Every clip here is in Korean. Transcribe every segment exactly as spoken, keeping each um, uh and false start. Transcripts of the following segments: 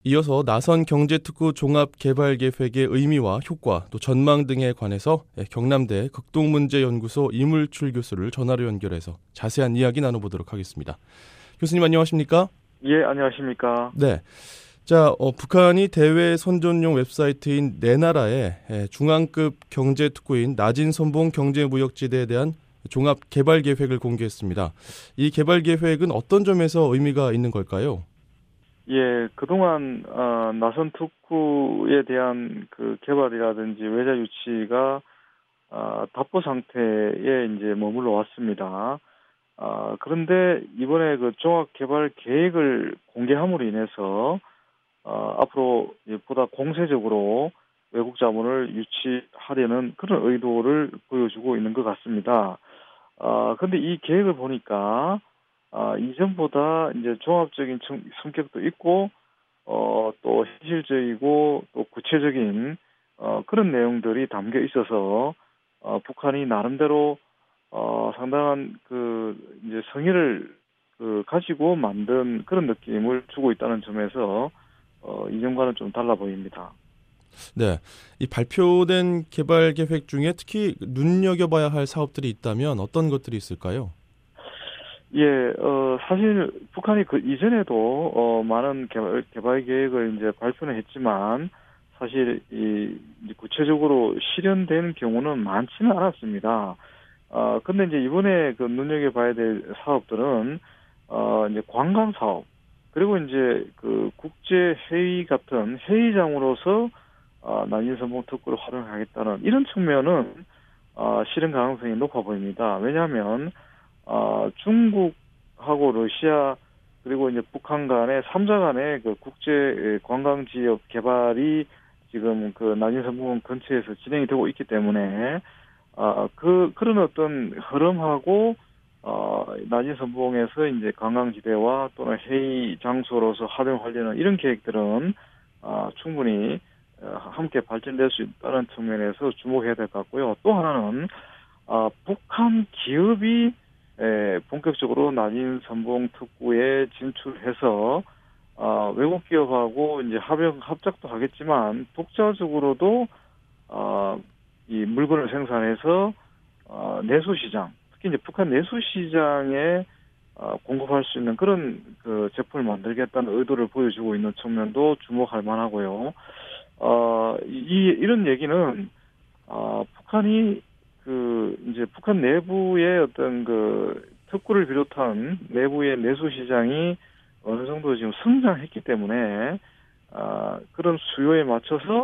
이어서 나선 경제특구 종합개발계획의 의미와 효과, 또 전망 등에 관해서 경남대 극동문제연구소 이물출 교수를 전화로 연결해서 자세한 이야기 나눠보도록 하겠습니다. 교수님 안녕하십니까? 예, 안녕하십니까? 네. 자, 어, 북한이 대외 선전용 웹사이트인 내나라에 중앙급 경제특구인 나진선봉 경제무역지대에 대한 종합개발계획을 공개했습니다. 이 개발계획은 어떤 점에서 의미가 있는 걸까요? 예, 그동안 어, 나선 특구에 대한 그 개발이라든지 외자 유치가 어, 답보 상태에 이제 머물러 왔습니다. 어, 그런데 이번에 그 종합 개발 계획을 공개함으로 인해서 어, 앞으로 보다 공세적으로 외국 자본을 유치하려는 그런 의도를 보여주고 있는 것 같습니다. 어, 근데 이 계획을 보니까 아, 이전보다 이제 종합적인 성, 성격도 있고, 어, 또 현실적이고, 또 구체적인, 어, 그런 내용들이 담겨 있어서, 어, 북한이 나름대로, 어, 상당한 그, 이제 성의를, 그, 가지고 만든 그런 느낌을 주고 있다는 점에서, 어, 이전과는 좀 달라 보입니다. 네. 이 발표된 개발 계획 중에 특히 눈여겨봐야 할 사업들이 있다면 어떤 것들이 있을까요? 예, 어, 사실 북한이 그 이전에도 어, 많은 개발, 개발 계획을 이제 발표는 했지만 사실 이 이제 구체적으로 실현된 경우는 많지는 않았습니다. 어, 근데 이제 이번에 그 눈여겨봐야 될 사업들은 어, 이제 관광 사업 그리고 이제 그 국제 회의 같은 회의장으로서 어, 난임선봉 특구를 활용하겠다는 이런 측면은 어, 실현 가능성이 높아 보입니다. 왜냐하면 어, 중국하고 러시아 그리고 이제 북한 간의 삼 자 간의 그 국제 관광 지역 개발이 지금 그 난임선봉 근처에서 진행이 되고 있기 때문에 어, 그 그런 어떤 흐름하고 어, 난임선봉에서 이제 관광지대와 또는 회의 장소로서 활용하려는 이런 계획들은 어, 충분히 어, 함께 발전될 수 있다는 측면에서 주목해야 될 것 같고요. 또 하나는 어, 북한 기업이 에, 본격적으로 난임선봉 특구에 진출해서 어, 외국 기업하고 이제 합역 합작도 하겠지만 독자적으로도 어, 이 물건을 생산해서 어, 내수 시장, 특히 이제 북한 내수 시장에 어, 공급할 수 있는 그런 그 제품을 만들겠다는 의도를 보여주고 있는 측면도 주목할 만하고요. 어, 이 이런 얘기는 어, 북한이 그 이제 북한 내부의 어떤 그 특구를 비롯한 내부의 내수 시장이 어느 정도 지금 성장했기 때문에 아 그런 수요에 맞춰서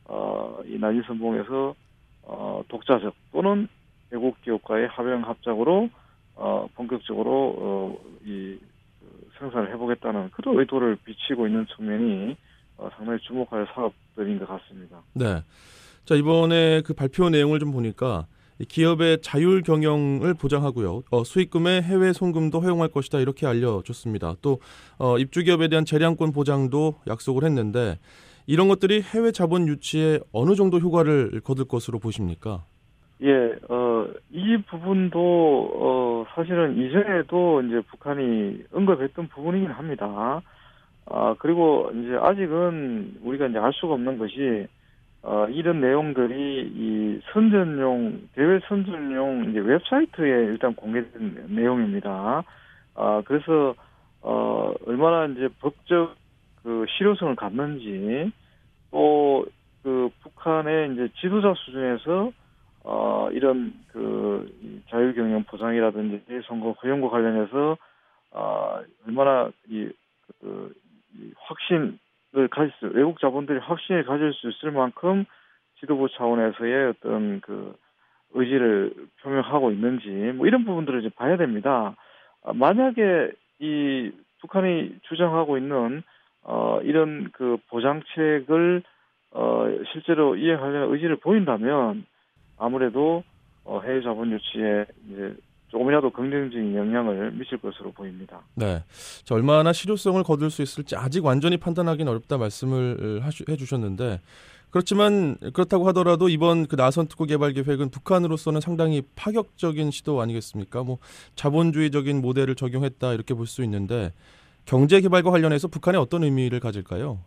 어이 난임선봉에서 어 독자적 또는 외국 기업과의 합영 합작으로 어 본격적으로 어이 그 생산을 해보겠다는 그런 의도를 비치고 있는 측면이 어 상당히 주목할 사업들인 것 같습니다. 네. 자, 이번에 그 발표 내용을 좀 보니까 기업의 자율 경영을 보장하고요. 어, 수익금의 해외 송금도 허용할 것이다 이렇게 알려줬습니다. 또 어, 입주 기업에 대한 재량권 보장도 약속을 했는데 이런 것들이 해외 자본 유치에 어느 정도 효과를 거둘 것으로 보십니까? 예, 어, 이 부분도, 어, 사실은 이전에도 이제 북한이 언급했던 부분이긴 합니다. 아, 그리고 이제 아직은 우리가 이제 알 수가 없는 것이, 어, 이런 내용들이 이 선전용, 대외 선전용 이제 웹사이트에 일단 공개된 내용입니다. 아, 그래서, 어, 얼마나 이제 법적 그 실효성을 갖는지, 또, 그 북한의 이제 지도자 수준에서 어, 이런, 그, 자율경영 보장이라든지 선거 허용과 관련해서, 어, 얼마나 이, 그, 이 확신을 가질 수, 외국 자본들이 확신을 가질 수 있을 만큼 지도부 차원에서의 어떤 그 의지를 표명하고 있는지, 뭐 이런 부분들을 이제 봐야 됩니다. 아, 만약에 이 북한이 주장하고 있는, 어, 이런 그 보장책을, 어, 실제로 이행하려는 의지를 보인다면, 아무래도 어, 해외 자본 유치에 이제 조금이라도 긍정적인 영향을 미칠 것으로 보입니다. 네. 자, 얼마나 실효성을 거둘 수 있을지 아직 완전히 판단하기는 어렵다 말씀을 해주셨는데 그렇지만 그렇다고 하더라도 이번 그 나선 특구 개발 계획은 북한으로서는 상당히 파격적인 시도 아니겠습니까? 뭐 자본주의적인 모델을 적용했다 이렇게 볼 수 있는데 경제 개발과 관련해서 북한에 어떤 의미를 가질까요?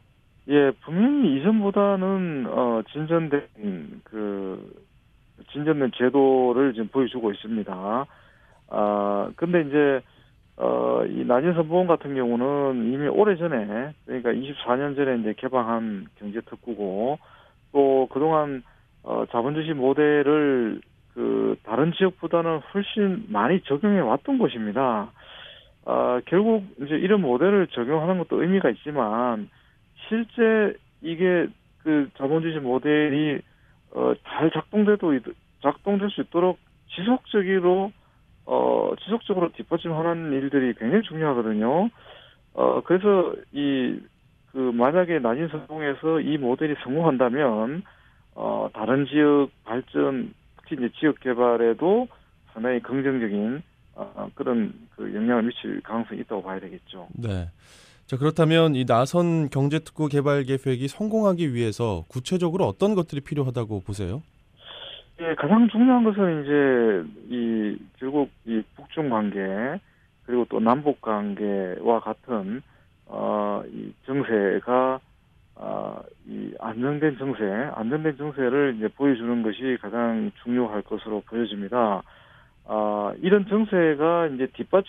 예, 분명히 이전보다는 어, 진전된 그 진전된 제도를 지금 보여주고 있습니다. 아, 근데 이제 어, 이 난임 선보험 같은 경우는 이미 오래전에, 그러니까 이십사 년 전에 이제 개방한 경제특구고, 또 그동안 어, 자본주의 모델을 그 다른 지역보다는 훨씬 많이 적용해 왔던 곳입니다. 아, 결국 이제 이런 모델을 적용하는 것도 의미가 있지만, 실제 이게 그 자본주의 모델이 어, 잘 작동돼도 작동될 수 있도록 지속적으로 어, 지속적으로 뒷받침하는 일들이 굉장히 중요하거든요. 어, 그래서 이 그 만약에 난임 성공해서 이 모델이 성공한다면 어, 다른 지역 발전, 특히 이제 지역 개발에도 상당히 긍정적인 어, 그런 그 영향을 미칠 가능성이 있다고 봐야 되겠죠. 네. 자, 그렇다면 이 나선 경제특구 개발 계획이 성공하기 위해서 구체적으로 어떤 것들이 필요하다고 보세요? 예, 가장 중요한 것은 이제 이 결국 이 북중 관계, 그리고 또 남북 관계와 같은 어, 이 정세가 어, 이 안정된 정세, 안정된 정세를 이제 보여주는 것이 가장 중요할 것으로 보여집니다. 아, 이런 정세가 이제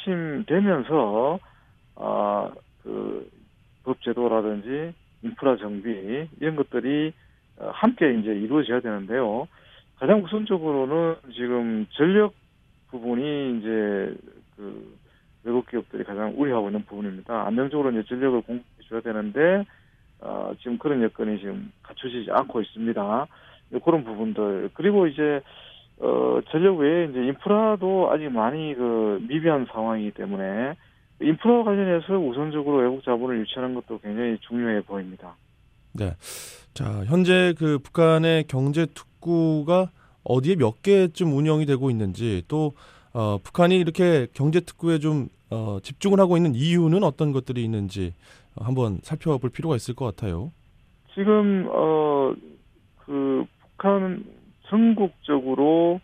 뒷받침되면서 아, 그 법제도라든지 인프라 정비 이런 것들이 어, 함께 이제 이루어져야 되는데요. 가장 우선적으로는 지금 전력 부분이 이제 그 외국 기업들이 가장 우려하고 있는 부분입니다. 안정적으로 이제 전력을 공급해 줘야 되는데 어, 지금 그런 여건이 지금 갖춰지지 않고 있습니다. 그런 부분들, 그리고 이제 어, 전력 외에 이제 인프라도 아직 많이 그 미비한 상황이기 때문에 인프라와 관련해서 우선적으로 외국 자본을 유치하는 것도 굉장히 중요해 보입니다. 네. 자, 현재 그 북한의 경제 특구가 어디에 몇 개쯤 운영이 되고 있는지, 또 어, 북한이 이렇게 경제 특구에 좀 어, 집중을 하고 있는 이유는 어떤 것들이 있는지 어, 한번 살펴볼 필요가 있을 것 같아요. 지금 어, 그 북한 전국적으로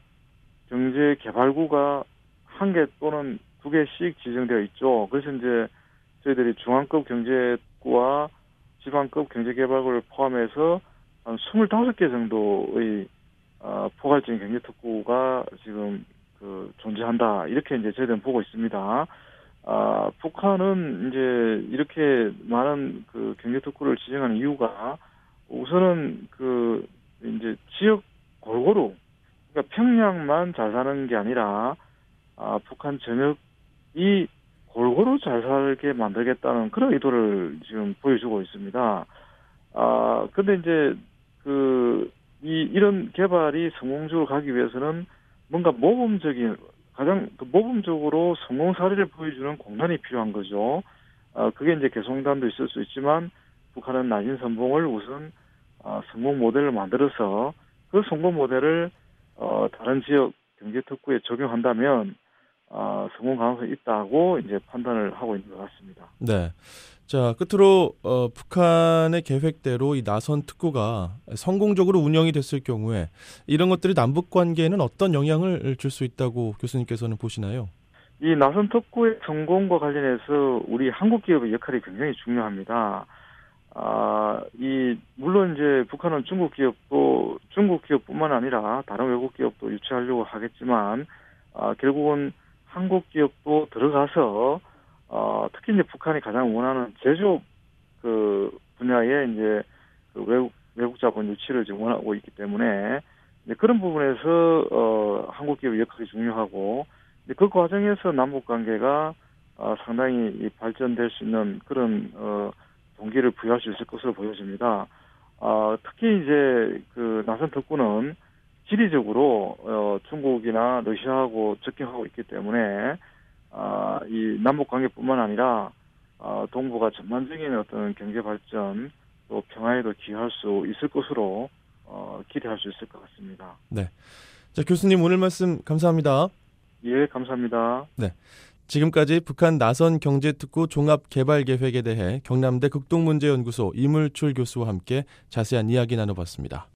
경제 개발구가 한 개 또는 두 개씩 지정되어 있죠. 그래서 이제 저희들이 중앙급 경제구와 지방급 경제개발구를 포함해서 한 스물다섯 개 정도의 어, 포괄적인 경제특구가 지금 그 존재한다. 이렇게 이제 저희들은 보고 있습니다. 아, 북한은 이제 이렇게 많은 그 경제특구를 지정하는 이유가 우선은 그 이제 지역 골고루, 그러니까 평양만 잘 사는 게 아니라 아, 북한 전역이 골고루 잘 살게 만들겠다는 그런 의도를 지금 보여주고 있습니다. 아, 근데 이제 그 이 이런 개발이 성공적으로 가기 위해서는 뭔가 모범적인, 가장 그 모범적으로 성공 사례를 보여주는 공단이 필요한 거죠. 아, 그게 이제 개성단도 있을 수 있지만 북한은 난임 선봉을 우선 아, 성공 모델을 만들어서 그 성공 모델을 어, 다른 지역 경제 특구에 적용한다면 아, 성공 가능성이 있다고 이제 판단을 하고 있는 것 같습니다. 네. 자, 끝으로 어, 북한의 계획대로 이 나선 특구가 성공적으로 운영이 됐을 경우에 이런 것들이 남북 관계에는 어떤 영향을 줄 수 있다고 교수님께서는 보시나요? 이 나선 특구의 성공과 관련해서 우리 한국 기업의 역할이 굉장히 중요합니다. 아, 이 물론 이제 북한은 중국 기업도 중국 기업뿐만 아니라 다른 외국 기업도 유치하려고 하겠지만 아, 결국은 한국 기업도 들어가서 어, 특히 이제 북한이 가장 원하는 제조업 그 분야에 이제 그 외국 외국 자본 유치를 지금 원하고 있기 때문에 이제 그런 부분에서 어, 한국 기업의 역할이 중요하고 이제 그 과정에서 남북 관계가 어, 상당히 발전될 수 있는 그런 어, 동기를 부여할 수 있을 것으로 보여집니다. 어, 특히 이제 그 나선 특구는 지리적으로 어, 중국이나 러시아하고 접경하고 있기 때문에 아, 이 남북 관계뿐만 아니라 어, 동북아 전반적인 어떤 경제 발전 또 평화에도 기여할 수 있을 것으로 어, 기대할 수 있을 것 같습니다. 네. 자, 교수님 오늘 말씀 감사합니다. 예, 감사합니다. 네. 지금까지 북한 나선 경제특구 종합개발계획에 대해 경남대 극동문제연구소 이물출 교수와 함께 자세한 이야기 나눠봤습니다.